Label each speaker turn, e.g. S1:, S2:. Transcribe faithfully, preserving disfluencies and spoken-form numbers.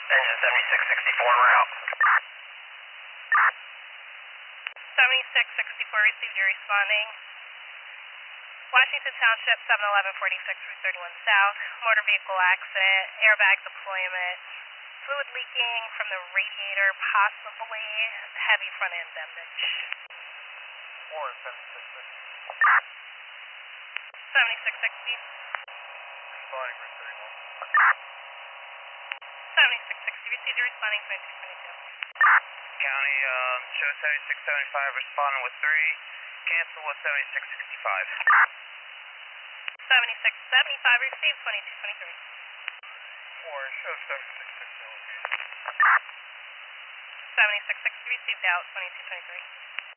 S1: Engine seventy-six sixty-four, we're out.
S2: seventy-six sixty-four, received, you're responding. Washington Township, seven eleven forty-six, Route thirty-one South, motor vehicle accident, airbag deployment, fluid leaking from the radiator, possibly heavy front end damage.
S3: Four seventy-six sixty.
S2: seventy-six sixty.
S3: Responding Route thirty-one.
S2: seventy-six sixty, received, you're responding twenty-two twenty-two.
S3: County, um, show seventy-six seventy-five, responding with three. Cancel with seventy-six sixty-five.
S2: seventy-six seventy-five, received, twenty-two twenty-three.
S3: Four, show seventy-six sixty located.
S2: seventy-six sixty, received out, twenty-two twenty-three.